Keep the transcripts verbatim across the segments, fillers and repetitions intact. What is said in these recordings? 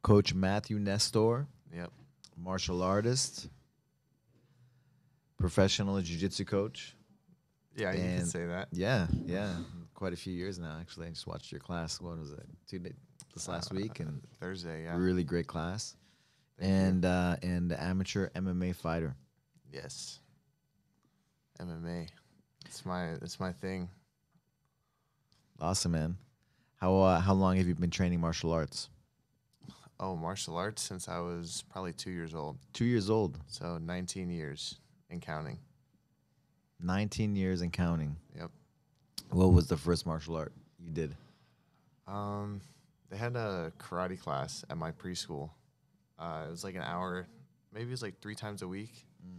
Coach Matthew Nestor, Yep. martial artist, professional jiu-jitsu coach, Yeah, you could and say that. yeah, yeah, quite a few years now. Actually, I just watched your class. What was it? Two days this last Uh, week, and Thursday, yeah. really great class. Thank you. And uh, and amateur M M A fighter. Yes. M M A. It's my it's my thing. Awesome, man. How uh, how long have you been training martial arts? Oh, martial arts since I was probably two years old. Two years old, So nineteen years and counting. nineteen years and counting. Yep. What was the first martial art you did? Um, they had a karate class at my preschool. Uh, it was like an hour, maybe it was like three times a week.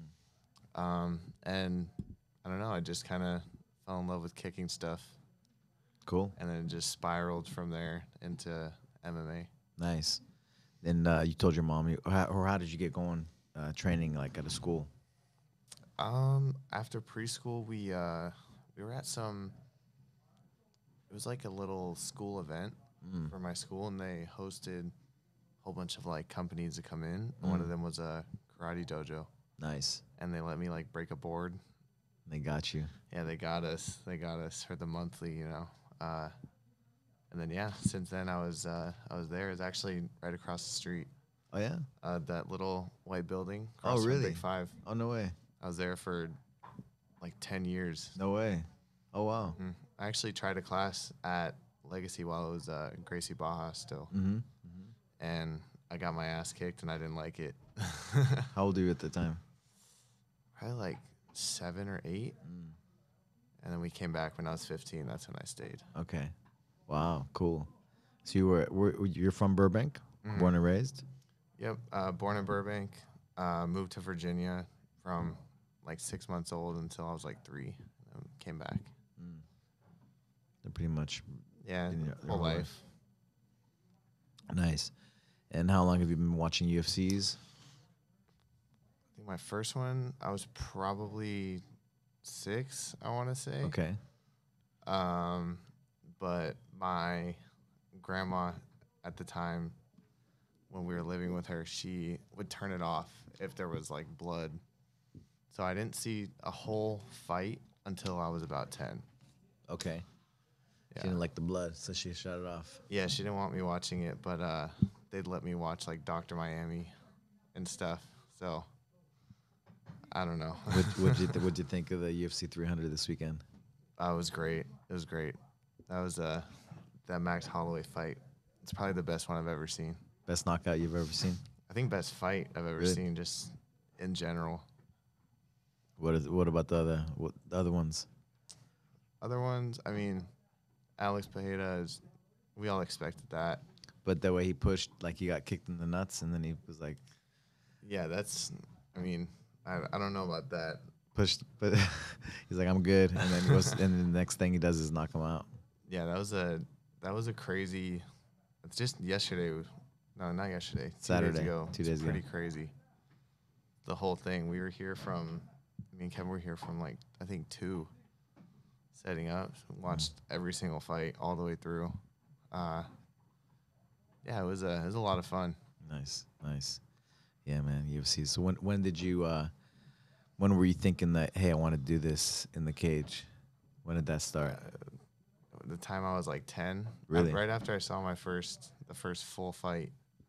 Um, and I don't know, I just kind of fell in love with kicking stuff, Cool, and then just spiraled from there into M M A. nice. And uh, you told your mom, you, or, how, or how did you get going uh, training like at a school? Um, after preschool, we uh, we were at some. It was like a little school event Mm. for my school, and they hosted a whole bunch of like companies to come in. And one of Mm. them was a karate dojo, Nice. and they let me like break a board. They got you. Yeah, they got us. They got us for the monthly, you know. Uh, and then yeah, since then I was uh, I was there. It's actually right across the street. Oh yeah. Uh, that little white building. Oh, Across from really? Big Five. Oh no way. I was there for like ten years. No way. Oh wow. Mm. I actually tried a class at Legacy while it was uh, Gracie Baja still, Mm-hmm. and I got my ass kicked and I didn't like it. How old are you at the time? Probably like seven or eight, Mm. and then we came back when I was fifteen. That's when I stayed. Okay. Wow. Cool. So you were, were you're from Burbank, Mhm. born and raised. Yep. Uh, born in Burbank, uh, moved to Virginia from like six months old until I was like three, and then came back. They're pretty much Yeah, In your- whole your life. life. nice. And how long have you been watching U F Cs? I think my first one, I was probably six, I want to say. Okay. Um, but my grandma at the time, when we were living with her, she would turn it off if there was like blood. So I didn't see a whole fight until I was about ten. Okay. She Yeah. didn't like the blood, so she shut it off. Yeah, she didn't want me watching it, but uh, they'd let me watch like Doctor Miami and stuff. So I don't know. What what'd you th- what'd you think of the U F C three hundred this weekend? That was great. It was great. That was uh, that Max Holloway fight. It's probably the best one I've ever seen. Best knockout you've ever seen? I think best fight I've ever Really? seen, just in general. What is what about the other what the other ones? Other ones, I mean, Alex Pereira is. We all expected that. But the way he pushed, like he got kicked in the nuts, and then he was like Yeah, that's. I mean, I, I don't know about that. pushed, but he's like, I'm good, and then he goes, and then the next thing he does is knock him out. Yeah, that was a that was a crazy. It's just yesterday. No, not yesterday. Two Saturday, days ago. two It's days ago. pretty crazy. The whole thing. We were here from. Me and Kevin were here from like I think two. Setting up, watched every single fight all the way through. Uh, yeah, it was a it was a lot of fun. Nice, nice. Yeah, man, U F C. So when when did you uh when were you thinking that, hey, I want to do this in the cage? When did that start? The time I was like ten, Really? right after I saw my first the first full fight.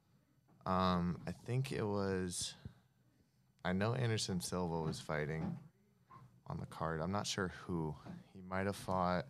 Um, I think it was. I know Anderson Silva was fighting on the card. I'm not sure who. He might have fought.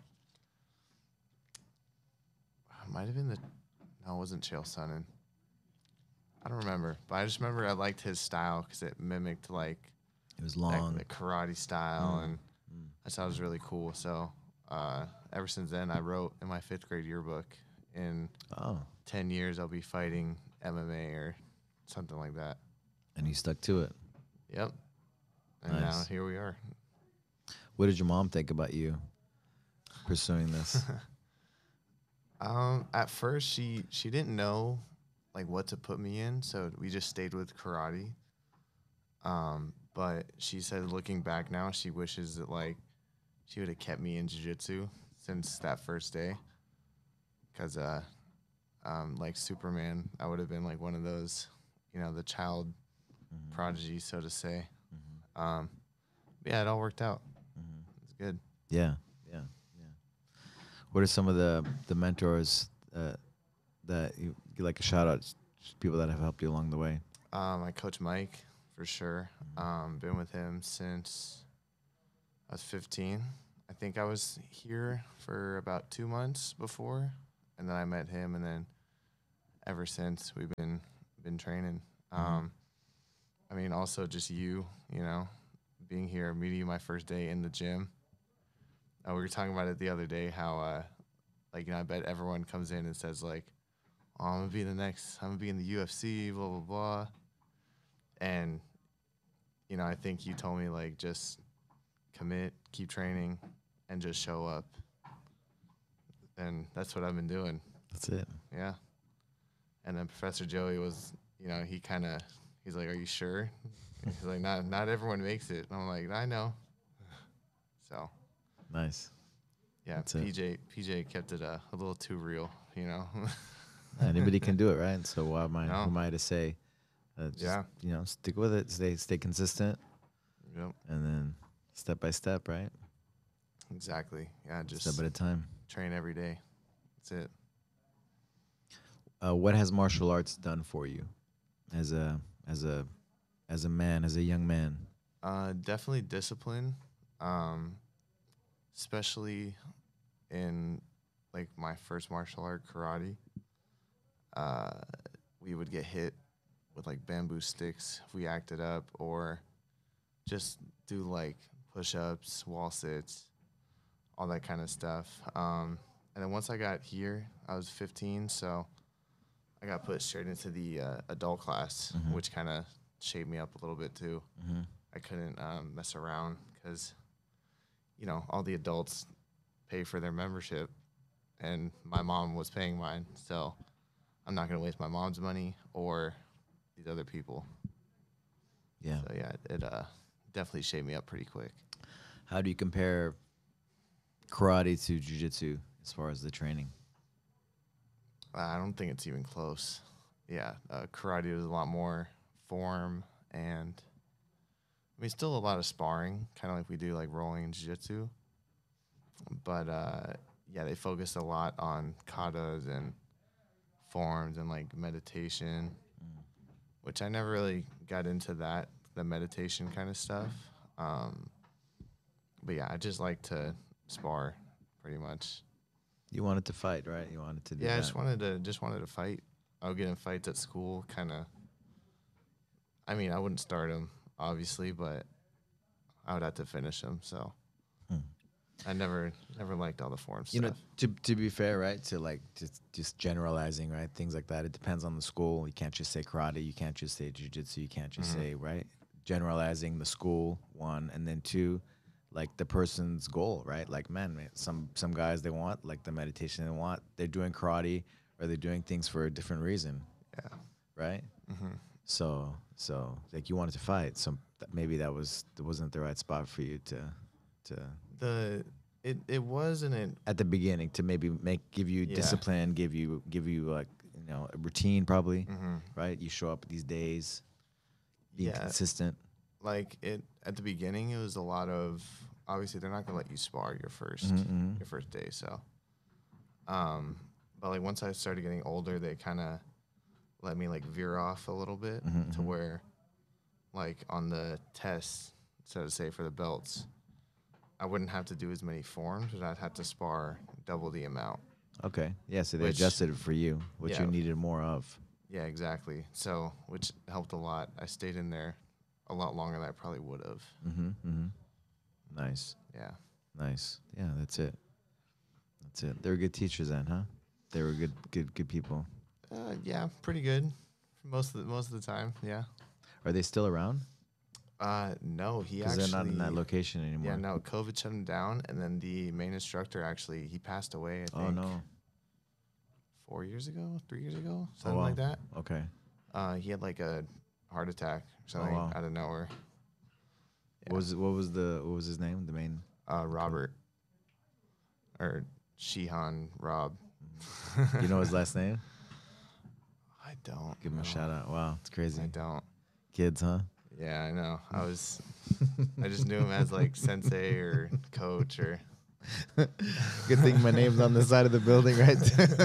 Might have been the. No, it wasn't Chael Sonnen. I don't remember, but I just remember I liked his style because it mimicked like It was that, long. the karate style, Mm. and I thought it was really cool. So uh, ever since then, I wrote in my fifth grade yearbook, in Oh, ten years I'll be fighting M M A or something like that. and you stuck to it. Yep. And now Nice. here we are. What did your mom think about you pursuing this? Um, at first she she didn't know like what to put me in, so we just stayed with karate. Um, but she said looking back now, she wishes that like she would have kept me in jiu-jitsu since that first day. Cause uh, um, like Superman. I would have been like one of those, you know, the child Mm-hmm. prodigy, so to say. Mm-hmm. Um, yeah, it all worked out. Mm-hmm. It's good. Yeah, yeah, yeah. What are some of the the mentors uh, that you, you like a shout out? Just people that have helped you along the way. Um, my coach Mike, for sure. Um, been with him since I was fifteen. I think I was here for about two months before, and then I met him, and then ever since we've been been training. Um, I mean, also just you, you know, being here, meeting you my first day in the gym. Uh, we were talking about it the other day, how, uh, like, you know, I bet everyone comes in and says, like, oh, I'm going to be the next, I'm going to be in the U F C, blah, blah, blah. And, you know, I think you told me, like, just commit, keep training, and just show up. And that's what I've been doing. That's it. Yeah. And then Professor Joey was, you know, he kind of, he's like, are you sure? He's like, not not everyone makes it. And I'm like, I know. So, Nice. yeah, That's it. P J P J kept it uh, a little too real, you know? Anybody can do it, right? So why am I? No. Who am I to say? Uh, just, Yeah. You know, stick with it. Stay stay consistent, Yep, and then step by step, right? exactly. Yeah, just Step at a time. train every day. That's it. Uh, what has martial arts done for you, as a as a as a man, as a young man? Uh, definitely discipline, um, especially in like my first martial art, karate. Uh, we would get hit with like bamboo sticks if we acted up, or just do like push-ups, wall sits, all that kind of stuff. Um, and then once I got here, I was fifteen, so I got put straight into the uh, adult class, Mhm. which kind of shaped me up a little bit too. Mm-hmm. I couldn't um, mess around because, you know, all the adults pay for their membership, and my mom was paying mine, so I'm not gonna waste my mom's money or these other people. Yeah. So yeah, it uh, definitely shaped me up pretty quick. How do you compare karate to jiu-jitsu as far as the training? Uh, I don't think it's even close. Yeah, uh, karate is a lot more form and, I mean, still a lot of sparring, kind of like we do like rolling and jiu-jitsu. But uh, yeah, they focus a lot on katas and forms and like meditation, which I never really got into that, the meditation kind of stuff. Um, but yeah, I just like to spar pretty much. You wanted to fight, right? You wanted to do Yeah, I that. just wanted to just wanted to fight. I would get in fights at school, kind of. I mean, I wouldn't start them, obviously, but I would have to finish them. So Hmm. I never never liked all the form You know, stuff. to to be fair, right? To like just just generalizing, right? Things like that. It depends on the school. You can't just say karate. You can't just say jujitsu. You can't just Mhm. say right. Generalizing the school, one, and then two, like the person's goal, right? Like, man, man, some some guys they want like the meditation they want. They're doing karate or they're doing things for a different reason, Yeah. right? hmm So so like you wanted to fight. So th- maybe that was that wasn't the right spot for you to to The it it was and it at the beginning to maybe make give you Yeah. discipline, give you give you like you know a routine probably, mhm. right? You show up these days, being yeah consistent. like it at the beginning it was a lot of, obviously they're not gonna let you spar your 1st Mhm, mhm. your first day, so um but like once I started getting older, they kind of let me like veer off a little bit Mhm, to mhm. where like on the tests, so to say, for the belts, I wouldn't have to do as many forms, but I'd have to spar double the amount. Okay, yeah. So they Which- adjusted it for you, what yeah. you needed more of. Yeah, exactly. So which helped a lot. I stayed in there a lot longer than I probably would have. Mm-hmm. Mm-hmm. Nice, Yeah. nice. Yeah, that's it. That's it. They were good teachers then, huh? They were good, good, good people. Uh, yeah, pretty good. Most of the most of the time, yeah. Are they still around? Uh, no, he Because actually. they're not in that location anymore. Yeah, no, COVID shut him down, and then the main instructor actually he passed away. I think Oh no. four years ago, three years ago, something wow. like that. Okay. Uh, he had like a heart attack or something wow. out of nowhere. What was what was the what was his name? The main. Uh, Robert or Shihan Rob. You know his last name? I don't. Give him a no. shout out. Wow, it's crazy. I don't. Kids, huh? Yeah, I know. I was. I just knew him as like sensei or coach or. Good thing my name's on the side of the building, right?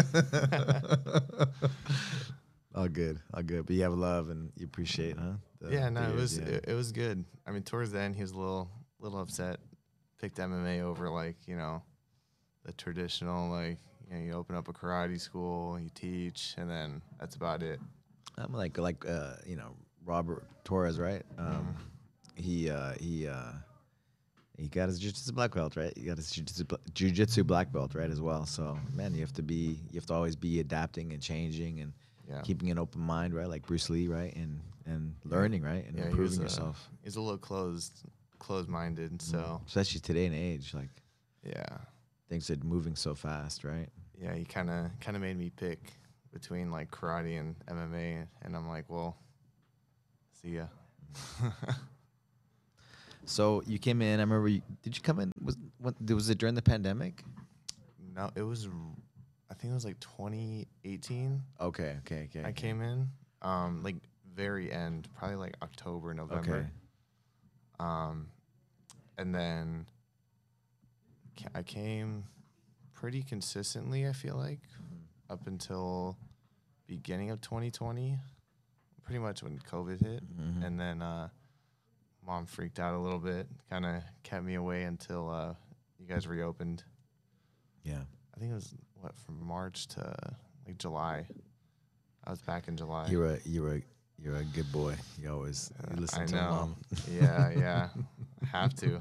All good, all good. But you have love and you appreciate, huh? The, yeah, no, the it years, was yeah. it, it was good. I mean, towards the end, he was a little little upset. Picked M M A over like you know, the traditional like you know you open up a karate school, you teach, and then that's about it. I'm like like uh, you know Robert Torres, right? Um, he uh, he uh, he got his jiu-jitsu black belt, right? He got his jiu-jitsu, bl- jiu-jitsu black belt, right, as well. So man, you have to be you have to always be adapting and changing and Yeah. keeping an open mind, right? Like Bruce Lee, right? And and learning, right? And Yeah, he improving was, uh, yourself. He's a little closed, closed-minded. So Especially today and age, like yeah, things are moving so fast, right? yeah, he kind of kind of made me pick between like karate and M M A, and I'm like, well, see ya. So you came in. I remember. You, did you come in? Was what? Was it during the pandemic? No, it was. I think it was like twenty eighteen. Okay, okay, okay. I came in, um, like very end, probably like October, November. Okay. Um, and then ca- I came pretty consistently. I feel like up until beginning of twenty twenty, pretty much when COVID hit, Mhm. and then uh, mom freaked out a little bit, kind of kept me away until uh, you guys reopened. Yeah. I think it was what from March to like July. I was back in July. You're a you're a you're a good boy. You always you Uh, listen I to know. mom. Yeah, yeah. Have to.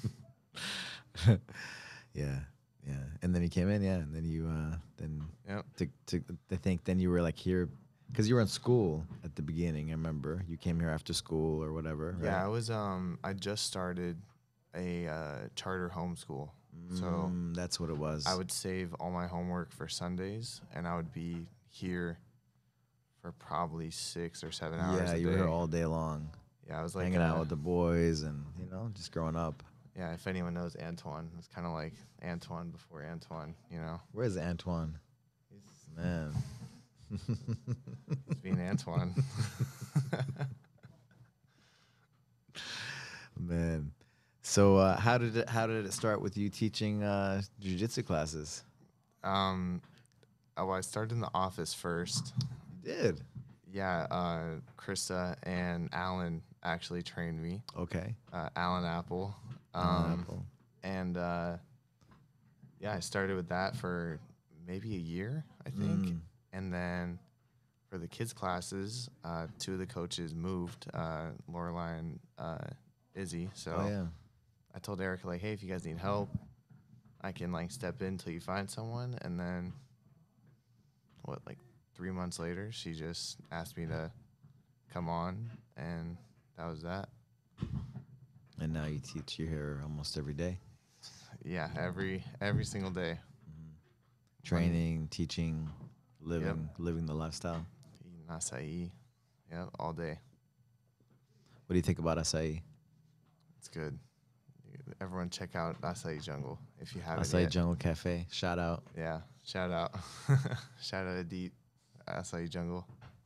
Yeah, yeah. And then you came in, yeah. And then you uh then Yep. to to I think then you were like here because you were in school at the beginning. I remember you came here after school or whatever. Right? Yeah, I was. Um, I just started a uh, charter homeschool, so Mm, that's what it was. I would save all my homework for Sundays, and I would be here for probably six or seven hours. yeah, a you day. were here all day long, Yeah, I was like hanging out uh, with the boys and you know just growing up. Yeah, if anyone knows Antoine, it's kind of like Antoine before Antoine. You know, Where's Antoine? he's, Man. he's being Antoine. Man. So uh, how did it how did it start with you teaching uh, jiu-jitsu classes? um, oh, I started in the office first. You did. Yeah, uh, Krista and Alan actually trained me. Okay. Uh, Alan Apple. Alan Um, Apple. And uh, yeah, I started with that for maybe a year, I think. Mm. And then for the kids' classes, uh, two of the coaches moved, uh, Lorelai and uh, Izzy. So Oh yeah. I told Erica, like, hey, if you guys need help, I can like step in until you find someone. And then what, like three months later, she just asked me to come on, and that was that. And now you teach. You're here almost every day, Yeah, every every single day. training, teaching, living, living the lifestyle. Eating acai, yeah, all day. What do you think about acai? It's good. Everyone check out Acai Jungle if you haven't Acai yet. Jungle Cafe. Shout out. Yeah, shout out. Shout out Adit, Acai Jungle.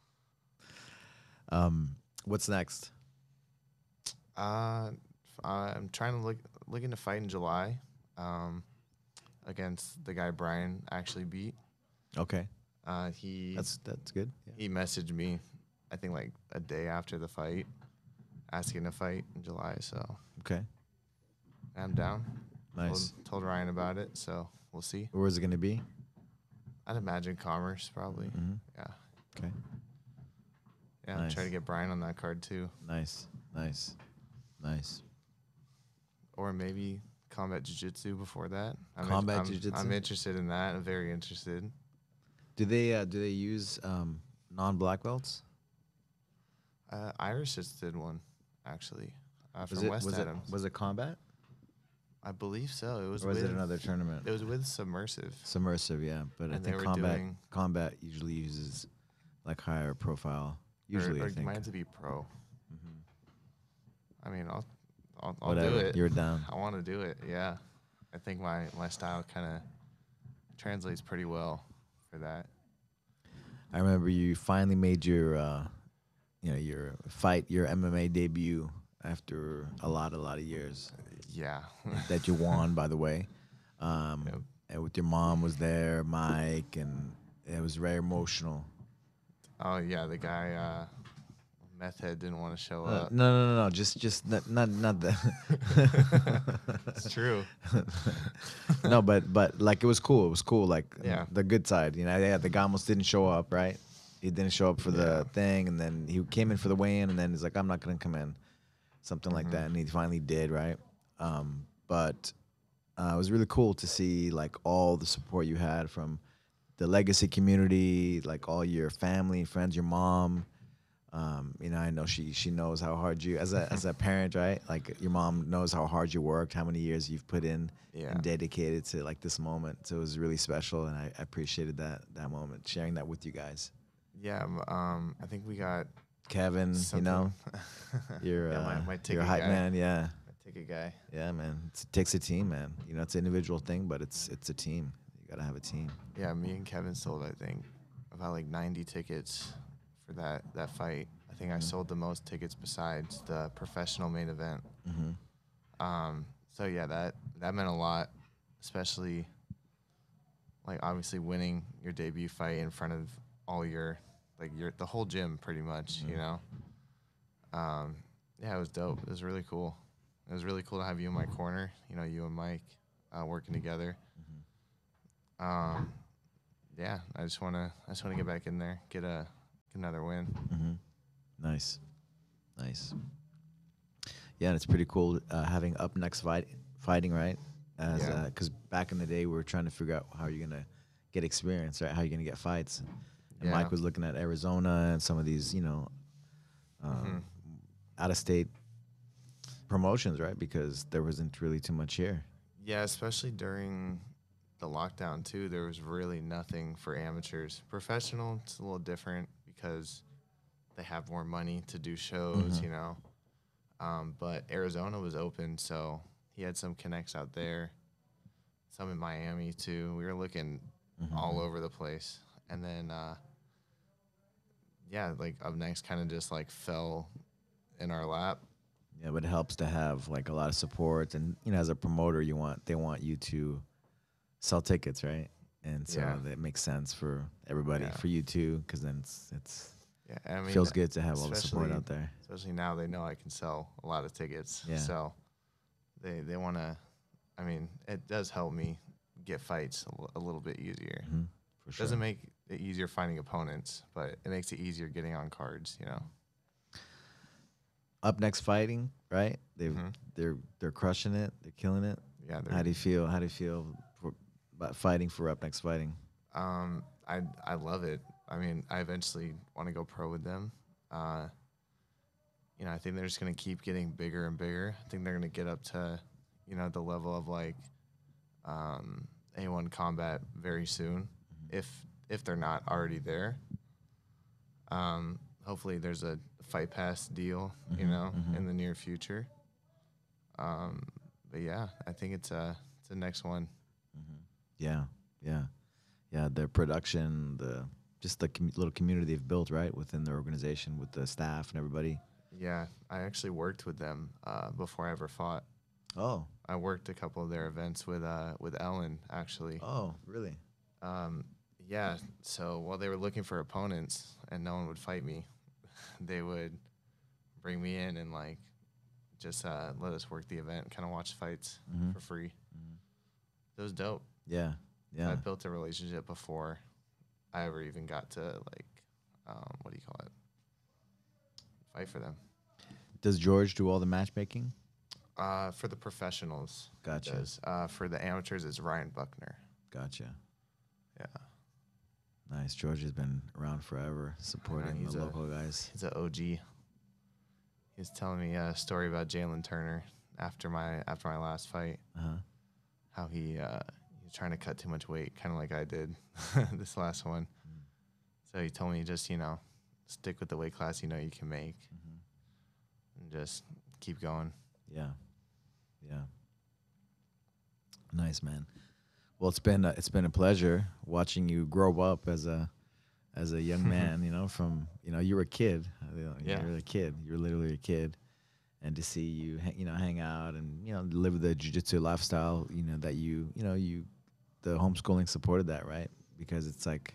Um, what's next? Uh, f- I'm trying to look looking to fight in July, um, against the guy Brian actually beat. Okay, Uh, he that's that's good. Yeah. he messaged me, I think like a day after the fight, asking to fight in July. So Okay, I'm down. nice. Told, told Ryan about it, so we'll see. Where is it gonna be? I'd imagine Commerce probably. Mm-hmm. Yeah, Okay, yeah. I'm Nice. trying to get Brian on that card too, nice, nice, nice. or maybe combat jiu-jitsu before that. I'm in- Combat I'm- jiu-jitsu? I'm interested in that. I'm very interested. Do they uh, do they use um, non-black belts? Uh, Irish just did one actually uh, Was from it West was it Adams. was it combat I believe so. It was or was with it another tournament? It was with Submersive. Submersive, yeah. But I And they think were combat doing- combat usually uses like higher profile. Usually, or, or I you think. might have to be pro. Mhm. I mean, I'll I'll, I'll Whatever. do it. You're down. I want to do it. Yeah, I think my my style kind of translates pretty well for that. I remember you finally made your, uh, you know, your fight, your M M A debut after a lot, a lot of years Yeah. that you won, by the way. Um, Yep. and with your mom was there, Mike, and it was very emotional. Oh yeah, the guy uh, meth head didn't want to show Uh, up. no, no, no, no, just, just not, not, not that. It's true. No, but, but like it was cool. It was cool. Like Yeah. the good side, you know. Yeah, the guy almost didn't show up, right? He didn't show up for Yeah. the thing, and then he came in for the weigh-in, and then he's like, "I'm not gonna come in," something like Mhm. that, and he finally did, right? Um, but uh, it was really cool to see like all the support you had from the legacy community, like all your family, friends, your mom. Um, you know, I know she she knows how hard you as a as a parent, right? Like your mom knows how hard you worked, how many years you've put in Yeah. and dedicated to like this moment. So it was really special, and I, I appreciated that that moment, sharing that with you guys. Yeah. m- Um, I think we got Kevin, you something. know, you're yeah, uh, my, my you're ticket a hype guy. man, yeah, My ticket guy. yeah, man. It's, it takes a team, man. You know, it's an individual thing, but it's it's a team. You gotta have a team. Yeah, me and Kevin sold I think about like ninety tickets for that that fight. I think I Mhm. sold the most tickets besides the professional main event. Mm-hmm. Um, so yeah, that that meant a lot, especially like obviously winning your debut fight in front of all your like your the whole gym pretty much, you Mhm. know. Um, yeah, it was dope. It was really cool. It was really cool to have you in my corner. You know, you and Mike uh, working together. Um, yeah, I just wanna I just wanna get back in there, get a get another win. Mm-hmm. Nice, nice. Yeah, and it's pretty cool uh, having up next fight fighting, right? As Yeah. because back in the day we were trying to figure out how you're gonna get experience, right? How you're gonna get fights. And Yeah. Mike was looking at Arizona and some of these, you know, hmm um, out of state promotions, right? Because there wasn't really too much here. Yeah, especially during the lockdown too. There was really nothing for amateurs. Professional, it's a little different because they have more money to do shows, Mhm. you know. Um, but Arizona was open, so he had some connects out there, some in Miami too. We were looking Mhm. all over the place, and then uh, yeah, like up next, kind of just like fell in our lap. Yeah, but it helps to have like a lot of support, and you know, as a promoter, you want they want you to sell tickets, right? And so Yeah. that makes sense for everybody, Yeah, for you too, because then it's it's yeah. I mean, feels good to have all the support especially out there. especially now they know I can sell a lot of tickets, Yeah. so they they want to. I mean, it does help me get fights a, l- a little bit easier. Hmm. For sure. Doesn't make it easier finding opponents, but it makes it easier getting on cards. You know. Up next fighting, right? They Mhm. they're they're crushing it. They're killing it. Yeah. How they're- do you feel? How do you feel for, about fighting for up next fighting? Um, I I love it. I mean, I eventually want to go pro with them. Uh, you know, I think they're just gonna keep getting bigger and bigger. I think they're gonna get up to, you know, the level of like um, A one Combat very soon, if if they're not already there. Um, hopefully, there's a Fight Pass deal, you Mhm, know, mhm. in the near future. Um, but yeah, I think it's a it's the next one. Yeah, yeah, yeah. The production, the just the com- little community they've built, right, within the organization, with the staff and everybody. Yeah, I actually worked with them uh, before I ever fought. Oh, I worked a couple of their events with uh with Ellen actually. oh, really? Um, yeah, so while they were looking for opponents and no one would fight me, they would bring me in and like just uh, let us work the event, kind of watch fights Mhm. for free. It was dope. Yeah, I yeah. built a relationship before I ever even got to like um, what do you call it? Fight for them. Does George do all the matchmaking? Uh, for the professionals, he Gotcha. does. Uh, for the amateurs, it's Ryan Buckner. Gotcha. Yeah, Nice. George has been around forever, supporting he's the a- local guys. he's an O G. He was telling me a story about Jalen Turner after my after my last fight. Uh huh. How he uh, he was trying to cut too much weight, kind of like I did this last one. So he told me just you know stick with the weight class you know you can make, and just keep going. Yeah, yeah. Nice, man. Well, it's been a, it's been a pleasure watching you grow up as a as a young man, you know, from, you know, you were a kid. uh, You know, Yeah. you were a kid. You were literally a kid. And to see you, ha- you know, hang out and, you know, live the jiu-jitsu lifestyle, you know, that you, you know, you, the homeschooling supported that, right? Because it's like,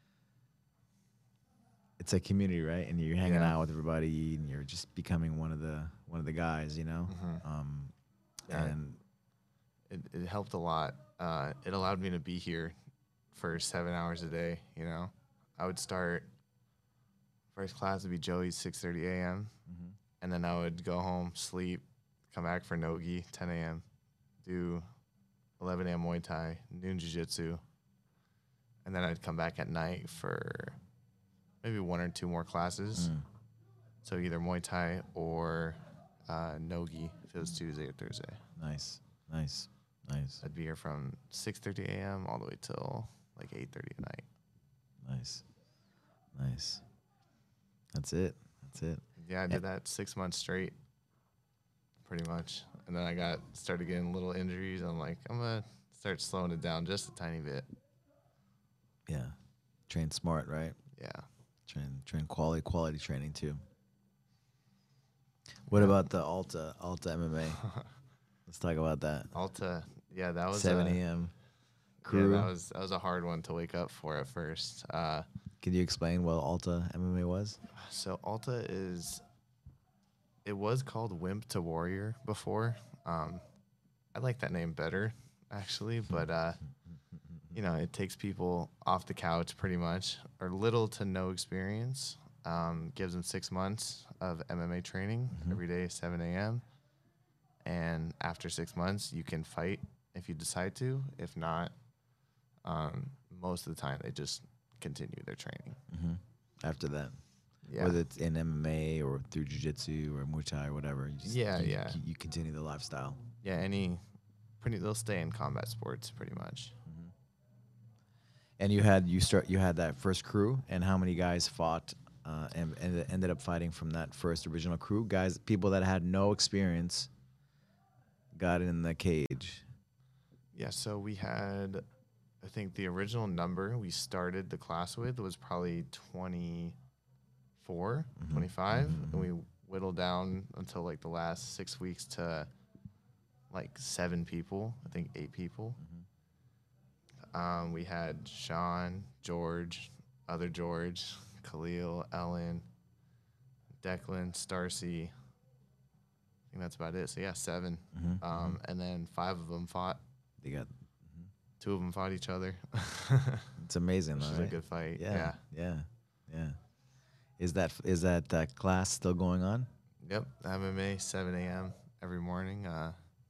it's a community, right? And you're hanging Yeah. out with everybody and you're just becoming one of the, one of the guys, you know? Mhm. Um, Yeah. and It, it helped a lot. Uh, it allowed me to be here for seven hours a day. You know, I would start first class would be Joey's six thirty a.m. Mhm. and then I would go home, sleep, come back for Nogi ten a.m. do eleven a.m. Muay Thai, noon Jiu-Jitsu, and then I'd come back at night for maybe one or two more classes. Mm. So either Muay Thai or uh, Nogi if it was Tuesday or Thursday. Nice, nice, nice, I'd be here from six thirty a.m. all the way till like eight thirty at night. nice, nice. That's it. That's it. Yeah, I did that six months straight, pretty much. And then I got started getting little injuries. I'm like, I'm gonna start slowing it down just a tiny bit. Yeah. Train smart, right? Yeah. Train train quality quality training too. What Yeah. about the Alta Alta M M A? Let's talk about that. Alta, yeah, that was seven a, a.m. yeah, crew. that was that was a hard one to wake up for at first. Uh, Can you explain what Alta M M A was? so Alta is, it was called Wimp to Warrior before. Um, I like that name better actually, but uh, you know, it takes people off the couch pretty much, or little to no experience. Um, gives them six months of M M A training Mhm. every day, seven a.m. And after six months, you can fight if you decide to. If not, um, most of the time they just continue their training. Mm-hmm. After that, Yeah, whether it's in M M A or through Jiu-Jitsu or Muay Thai or whatever, you just, Yeah, you, yeah. you, you continue the lifestyle. yeah. Any, pretty they'll stay in combat sports pretty much. Mm-hmm. And you had you start you had that first crew, and how many guys fought uh, and, and ended up fighting from that first original crew? Guys, people that had no experience got in the cage. Yeah, so we had, I think the original number we started the class with was probably twenty-four, Mhm. twenty-five, Mhm, and we whittled down until like the last six weeks to like seven people, I think eight people. Mhm. Um, we had Sean, George, other George, Khalil, Ellen, Declan, Starcy. I think that's about it. So yeah, seven. Mhm, Um, mhm. and then five of them fought. They got. Two of them fought each other. It's amazing, Which though, is right? a good fight. Yeah, Yeah. yeah, yeah. Is that is that uh, class still going on? Yep. M M A, seven a.m. every morning. Uh,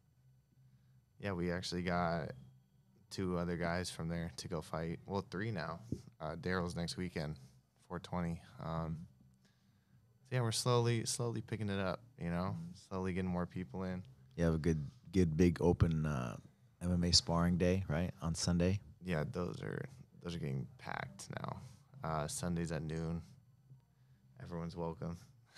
yeah, we actually got two other guys from there to go fight. Well, three now. Uh, Daryl's next weekend, four twenty. Um, so yeah, we're slowly, slowly picking it up. You know, slowly getting more people in. You have a good, good, big open uh, M M A sparring day, right, on Sunday. Yeah, those are those are getting packed now. Uh, Sundays at noon. Everyone's welcome.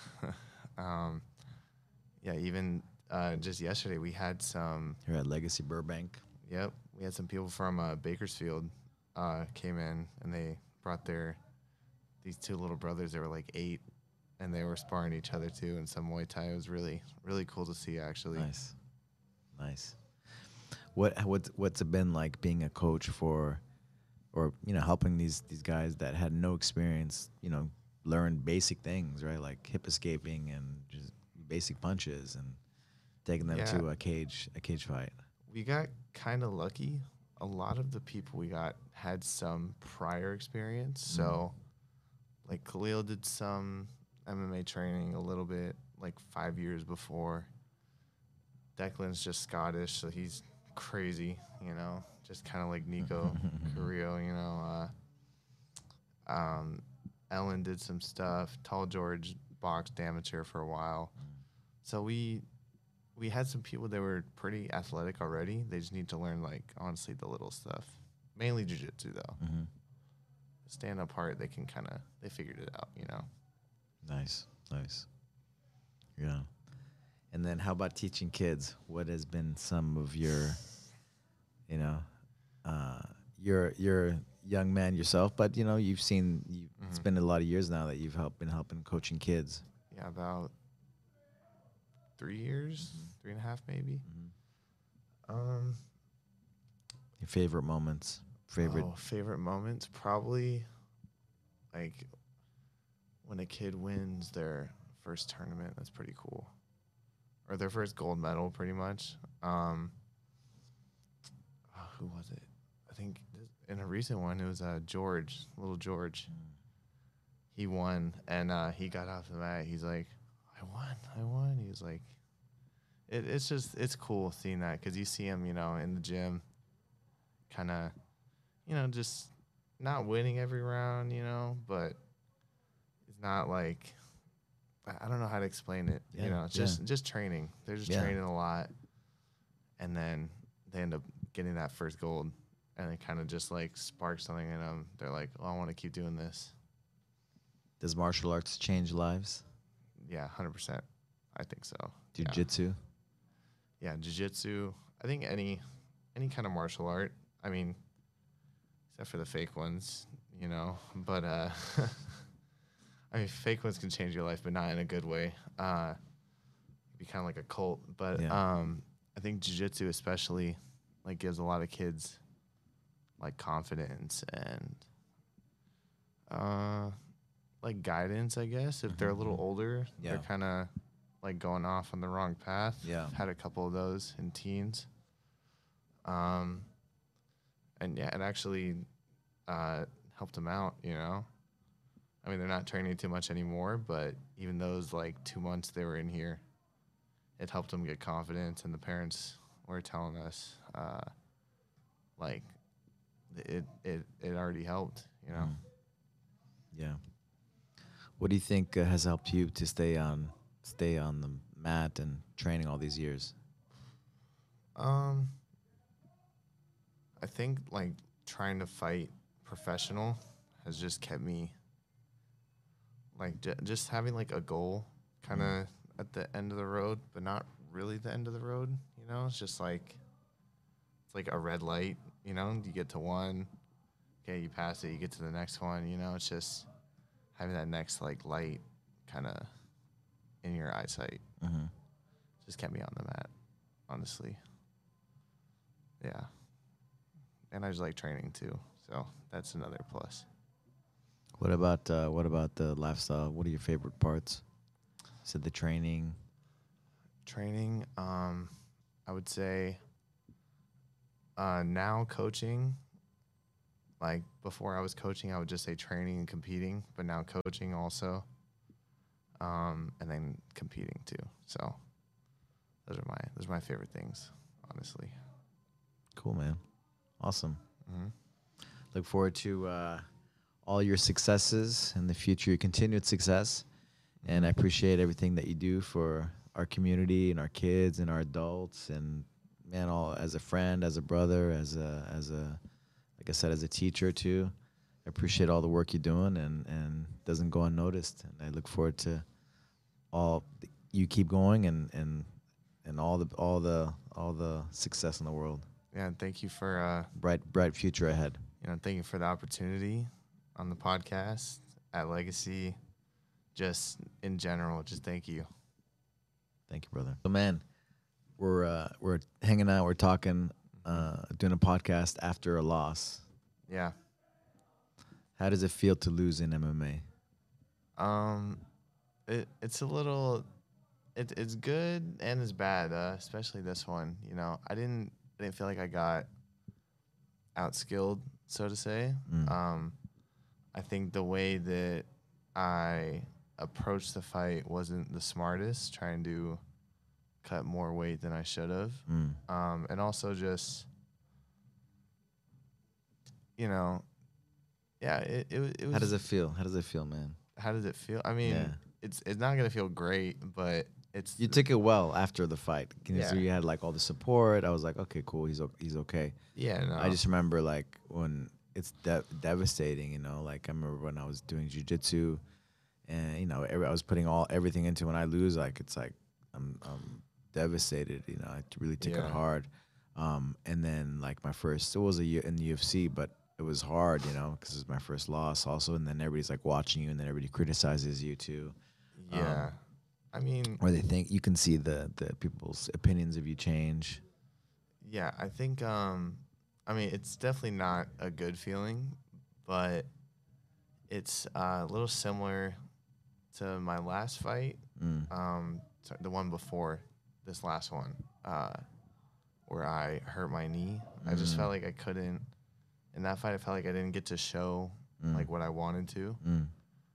um, yeah, even uh, just yesterday we had some. Here at Legacy Burbank. Yep, we had some people from uh, Bakersfield uh, came in and they brought their these two little brothers. They were like eight, and they were sparring each other too in some Muay Thai. It was really really cool to see actually. Nice, nice. What what's what's it been like being a coach for, or you know, helping these these guys that had no experience, you know, learn basic things, right, like hip escaping and just basic punches, and taking them Yeah. to a cage a cage fight. We got kind of lucky. A lot of the people we got had some prior experience. So, like Khalil did some M M A training a little bit, like five years before. Declan's just Scottish, so he's crazy, you know, just kind of like Nico Carrillo, you know. Uh, um, Ellen did some stuff. Tall George boxed amateur for a while. So we we had some people that were pretty athletic already. They just need to learn, like, honestly, the little stuff. Mainly jiu-jitsu, though. Mm-hmm. Stand up part, they can kind of, they figured it out, you know. Nice, nice. Yeah. And then how about teaching kids? What has been some of your, you know, uh, your your young man yourself, but you know you've seen. You, It's Mhm. been a lot of years now that you've helped been helping coaching kids. Yeah, about three years, three and a half maybe. Um, Your favorite moments, favorite. oh, favorite moments probably like when a kid wins their first tournament. That's pretty cool, or their first gold medal, pretty much. Um, oh, who was it? I think th- in a recent one, it was uh, George, little George. He won, and uh, he got off the mat. He's like, "I won, I won." He was like, it, "It's just, it's cool seeing that because you see him, you know, in the gym, kind of, you know, just not winning every round, you know, but it's not like I I don't know how to explain it. Yeah, You know, it's yeah. just just training. They're just Yeah. training a lot, and then they end up getting that first gold, and it kind of just like sparks something in them. They're like, "Oh, I want to keep doing this." Does martial arts change lives? Yeah, hundred percent. I think so. Yeah. Jiu-jitsu. Yeah, jiu-jitsu. I think any any kind of martial art. I mean, except for the fake ones, you know. But uh, I mean, fake ones can change your life, but not in a good way. Uh, be kind of like a cult. But Yeah. um, I think jiu-jitsu especially like gives a lot of kids like confidence and uh, like guidance. I guess if they're a little Mhm. older, Yeah. they're kind of like going off on the wrong path. Yeah. I've had a couple of those in teens. Um, and yeah, it actually uh, helped them out, you know. I mean, they're not training too much anymore, but even those like two months they were in here, it helped them get confidence. And the parents were telling us, uh, like, it it it already helped, you know. Mm. Yeah. What do you think uh, has helped you to stay on stay on the mat and training all these years? Um, I think like trying to fight professional has just kept me like j- just having like a goal kind of Mm. at the end of the road, but not really the end of the road. You know, it's just like it's like a red light. You know, you get to one, okay, you pass it, you get to the next one. You know, it's just having that next like light kind of in your eyesight Mm-hmm. just kept me on the mat, honestly. Yeah, and I just like training too, so that's another plus. What about uh, what about the lifestyle? What are your favorite parts? You said the training. Training, um, I would say uh, now coaching. Like before I was coaching, I would just say training and competing, but now coaching also, um, and then competing too. So those are my those are my favorite things, honestly. Cool, man. Awesome. Hmm. Look forward to uh, all your successes in the future, your continued success. And I appreciate everything that you do for our community and our kids and our adults and man, all as a friend, as a brother, as a as a like I said, as a teacher too. I appreciate all the work you're doing and and doesn't go unnoticed. And I look forward to all you keep going and and and all the all the all the success in the world. Yeah, and thank you for uh, Bright bright future ahead. you know thank you for the opportunity on the podcast at Legacy. Just in general, just thank you. Thank you, brother. So man, we're uh, we're hanging out, we're talking, uh, doing a podcast after a loss. Yeah. How does it feel to lose in M M A? Um, it it's a little, it it's good and it's bad. Uh, especially this one. You know, I didn't I didn't feel like I got outskilled, so to say. Mm. Um, I think the way that I approached the fight wasn't the smartest, trying to cut more weight than I should have. Mm. Um, and also just, you know, yeah, it, it, wa- it was. How does it feel? How does it feel, man? How does it feel? I mean, Yeah. it's it's not gonna feel great, but it's You took it well after the fight. Can you Yeah. see you had like all the support. I was like, okay, cool. He's o- he's okay. yeah. No, I just remember like when it's de- devastating, you know. Like I remember when I was doing jujitsu, and you know, every, I was putting all everything into. When I lose, like it's like I'm I'm devastated. You know, I really took Yeah. it hard. Um, and then like my first, it was a year in the U F C, but it was hard, you know, because it was my first loss also, and then everybody's like watching you, and then everybody criticizes you too. Yeah. Um, I mean, or they think you can see the the people's opinions of you change. yeah, I think um I mean, it's definitely not a good feeling, but it's uh, a little similar to my last fight. Mm. Um sorry, the one before this last one. Uh where I hurt my knee. I just Mm. felt like I couldn't in that fight I felt like I didn't get to show Mm. like what I wanted to. Mm.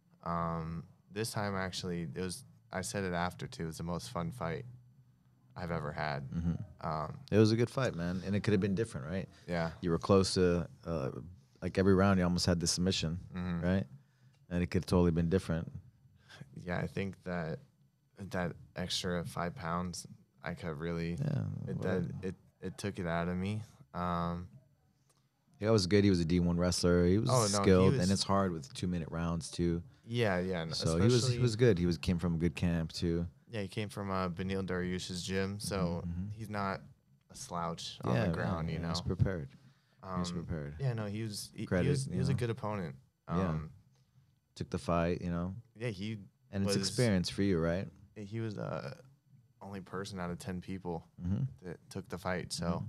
Um this time actually it was I said it after too, it was the most fun fight I've ever had. Hmm. Um It was a good fight, man, and it could have been different, right? yeah. You were close to uh, like every round. You almost had the submission, Mhm. right? And it could have totally been different. Yeah, I think that that extra five pounds, I could really Yeah, it well, that it it took it out of me. Um, yeah, it was good. He was a D one wrestler. He was oh no, he skilled, was and it's hard with two minute rounds too. yeah yeah. and So he was he especially was good. He was came from a good camp too. yeah he came from uh, Benil Dariush's gym, so Mhm. he's not a slouch on Yeah, the ground. yeah, You yeah, know, He was prepared. he was um, prepared. yeah no he was he, he Credit, was he you was a know. good opponent. Yeah. Um, Took the fight, you know, yeah he and it's was experience for you, right? he was the only person out of ten people Mm-hmm. that took the fight. So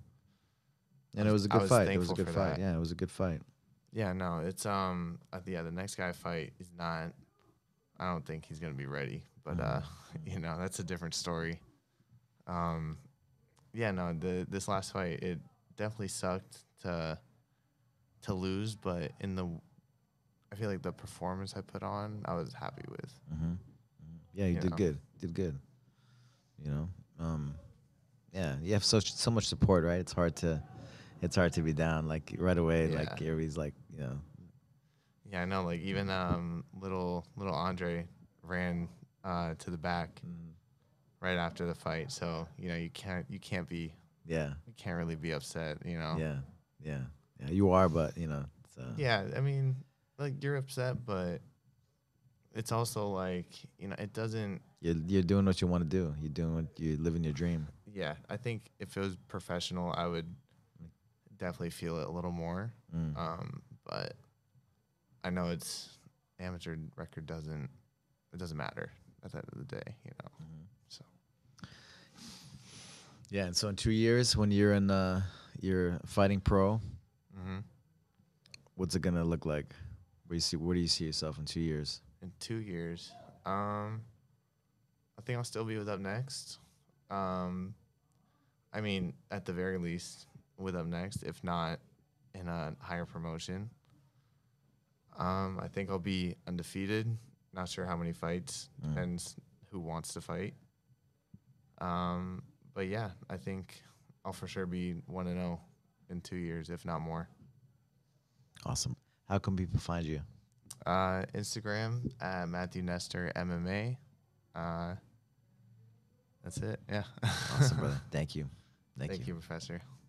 And I it was- was a I good was fight. It was a thankful good for fight. that. Yeah, it was a good fight. yeah no it's um uh, yeah the next guy fight is not. I don't think he's gonna be ready, but uh, you know that's a different story. Um, yeah, no, the this last fight it definitely sucked to to lose, but in the I feel like the performance I put on, I was happy with. Mm-hmm. Yeah, you You did know? good. Did good. You know, um, yeah, you have such so much support, right? It's hard to, it's hard to be down like right away. Yeah. Like everybody's like, you know, Yeah, I know. Like even um, little little Andre ran uh, to the back right after the fight, so you know you can't you can't be yeah, you can't really be upset. You know. yeah, yeah, yeah. You are, but you know, it's, uh, Yeah, I mean, like you're upset, but it's also like you know it doesn't. you're you're doing what you want to do. You're doing what you're living your dream. Yeah, I think if it was professional, I would definitely feel it a little more. Mm. Um, but I know it's amateur record doesn't it doesn't matter at the end of the day, you know. Mm-hmm. So Yeah, and so in two years, when you're in, uh, you're fighting pro, hmm what's it gonna look like? Where you see, where do you see yourself in two years? in two years, um, I think I'll still be with Up Next. Um, I mean, at the very least, with Up Next, if not in a higher promotion. Um, I think I'll be undefeated. Not sure how many fights. Mm. Depends who wants to fight. Um, but yeah, I think I'll for sure be one and zero in two years, if not more. Awesome. How can people find you? Uh, Instagram at Matthew Nestor M M A. Uh, that's it. Yeah. Awesome, brother. Thank you. Thank, Thank you. you, Professor.